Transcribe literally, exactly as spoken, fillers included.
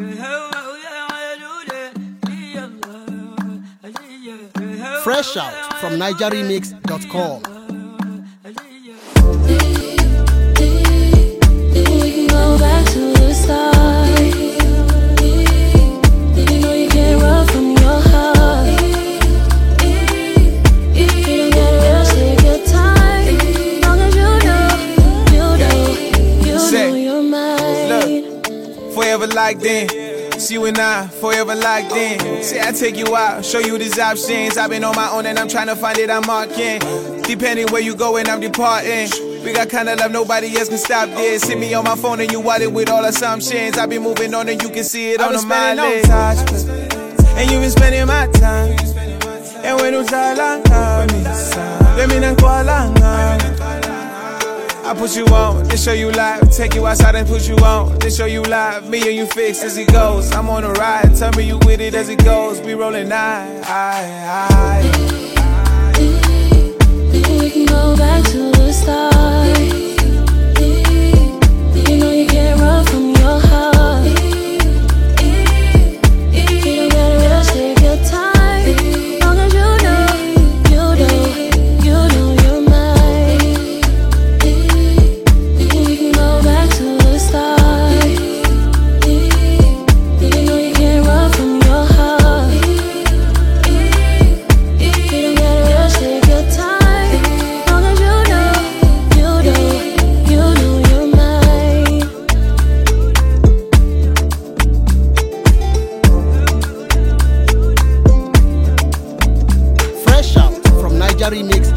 Fresh out from niger remix dot com. We can go back to the start. You know you can't run from your heart. If you don't get it, just take your time. Long as you know, you know, you know you're mine. Look, forever locked in. It's you and I, forever locked in. Say I take you out, show you these options. I've been on my own and I'm trying to find it, I'm marking. Depending where you go and I'm departing. We got kind of love, nobody else can stop this. Hit me on my phone and you want it with all assumptions. I been moving on and you can see it on the mind list. And you been spending my time. And when you try long, let me know call long. I put you on, then show you live. Take you outside and put you on, then show you live. Me and you fix as it goes. I'm on a ride, tell me you with it as it goes. We rolling high, high, high. We can go back to the start. You know you can't run from your heart. If you don't get it, just take your time. Long as you know, you know, you know you're mine. We can go back to the start. You know you can't run from your heart. If you don't get it, just take your time. Remix